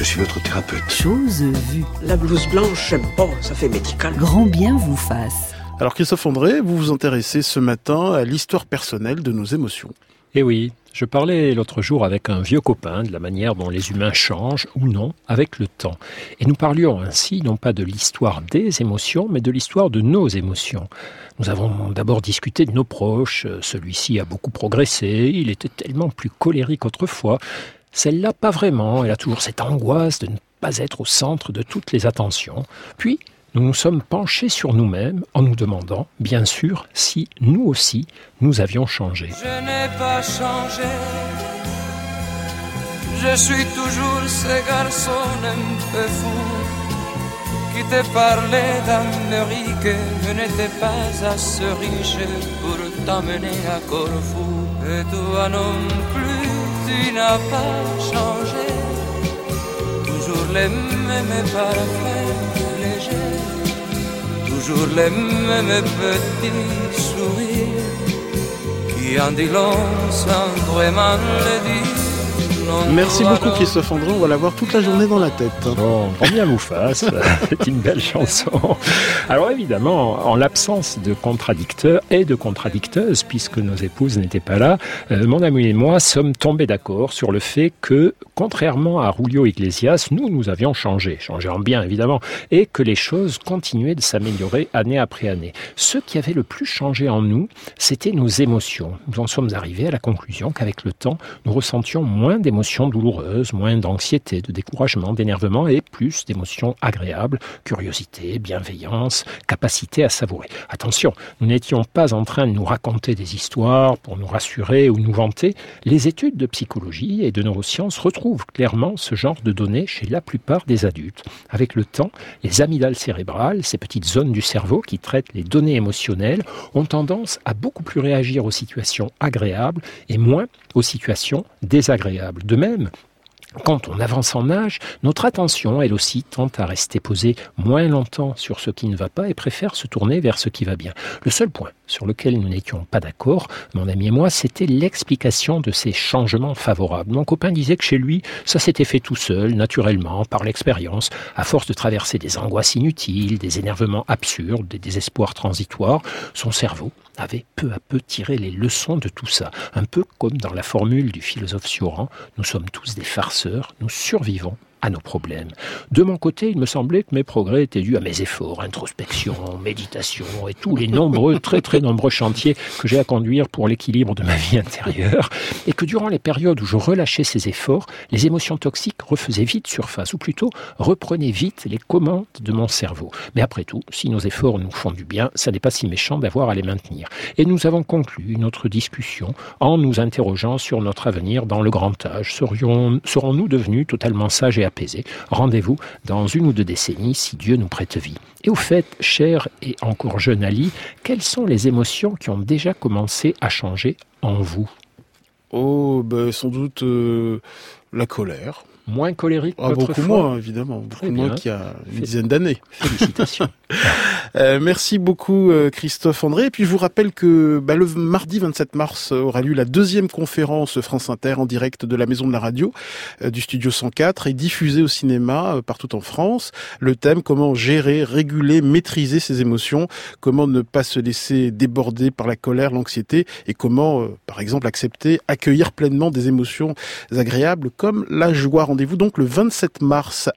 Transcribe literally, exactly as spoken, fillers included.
suis votre thérapeute. Chose vue. La blouse blanche, j'aime pas, ça fait médical. Grand bien vous fasse. Alors Christophe André, vous vous intéressez ce matin à l'histoire personnelle de nos émotions. Eh oui, je parlais l'autre jour avec un vieux copain de la manière dont les humains changent ou non avec le temps. Et nous parlions ainsi non pas de l'histoire des émotions, mais de l'histoire de nos émotions. Nous avons d'abord discuté de nos proches. Celui-ci a beaucoup progressé, il était tellement plus colérique autrefois. Celle-là, pas vraiment, elle a toujours cette angoisse de ne pas être au centre de toutes les attentions. Puis, nous nous sommes penchés sur nous-mêmes en nous demandant, bien sûr, si nous aussi, nous avions changé. Je n'ai pas changé, je suis toujours ce garçon un peu fou qui te parlait d'Amérique, je n'étais pas assez riche pour t'emmener à Corfou. Et toi non plus, tu n'as pas changé, toujours les mêmes parfaits légers, toujours les mêmes petits sourires qui en dit long sans vraiment le dire. Non, Merci beaucoup Christophe André, on va l'avoir toute la journée dans la tête. Bon, grand bien vous fasse, c'est une belle chanson. Alors évidemment, en l'absence de contradicteurs et de contradicteuses, puisque nos épouses n'étaient pas là, euh, mon ami et moi sommes tombés d'accord sur le fait que, contrairement à Julio Iglesias, nous, nous avions changé, changé en bien évidemment, et que les choses continuaient de s'améliorer année après année. Ce qui avait le plus changé en nous, c'était nos émotions. Nous en sommes arrivés à la conclusion qu'avec le temps, nous ressentions moins d'émotions d'émotions douloureuses, moins d'anxiété, de découragement, d'énervement et plus d'émotions agréables, curiosité, bienveillance, capacité à savourer. Attention, nous n'étions pas en train de nous raconter des histoires pour nous rassurer ou nous vanter. Les études de psychologie et de neurosciences retrouvent clairement ce genre de données chez la plupart des adultes. Avec le temps, les amygdales cérébrales, ces petites zones du cerveau qui traitent les données émotionnelles, ont tendance à beaucoup plus réagir aux situations agréables et moins aux situations désagréables. De même, quand on avance en âge, notre attention, elle aussi, tend à rester posée moins longtemps sur ce qui ne va pas et préfère se tourner vers ce qui va bien. Le seul point sur lequel nous n'étions pas d'accord, mon ami et moi, c'était l'explication de ces changements favorables. Mon copain disait que chez lui, ça s'était fait tout seul, naturellement, par l'expérience, à force de traverser des angoisses inutiles, des énervements absurdes, des désespoirs transitoires. Son cerveau avait peu à peu tiré les leçons de tout ça. Un peu comme dans la formule du philosophe Cioran, nous sommes tous des farceurs, nous survivons à nos problèmes. De mon côté, il me semblait que mes progrès étaient dus à mes efforts, introspection, méditation et tous les nombreux, très très nombreux chantiers que j'ai à conduire pour l'équilibre de ma vie intérieure, et que durant les périodes où je relâchais ces efforts, les émotions toxiques refaisaient vite surface, ou plutôt reprenaient vite les commandes de mon cerveau. Mais après tout, si nos efforts nous font du bien, ça n'est pas si méchant d'avoir à les maintenir. Et nous avons conclu notre discussion en nous interrogeant sur notre avenir dans le grand âge. Serions, serons-nous devenus totalement sages et apaisé. Rendez-vous dans une ou deux décennies si Dieu nous prête vie. Et au fait, cher et encore jeune Ali, quelles sont les émotions qui ont déjà commencé à changer en vous ? Oh, ben, sans doute euh, la colère. Moins colérique ah, beaucoup moins, évidemment. Beaucoup moins qu'il y a une dizaine d'années. Félicitations. euh, merci beaucoup, euh, Christophe André. Et puis, je vous rappelle que bah, le mardi vingt-sept mars aura lieu la deuxième conférence France Inter en direct de la Maison de la Radio, euh, du Studio cent quatre, et diffusée au cinéma euh, partout en France. Le thème, comment gérer, réguler, maîtriser ses émotions, comment ne pas se laisser déborder par la colère, l'anxiété, et comment, euh, par exemple, accepter, accueillir pleinement des émotions agréables comme la joie. Rendez-vous donc le vingt-sept mars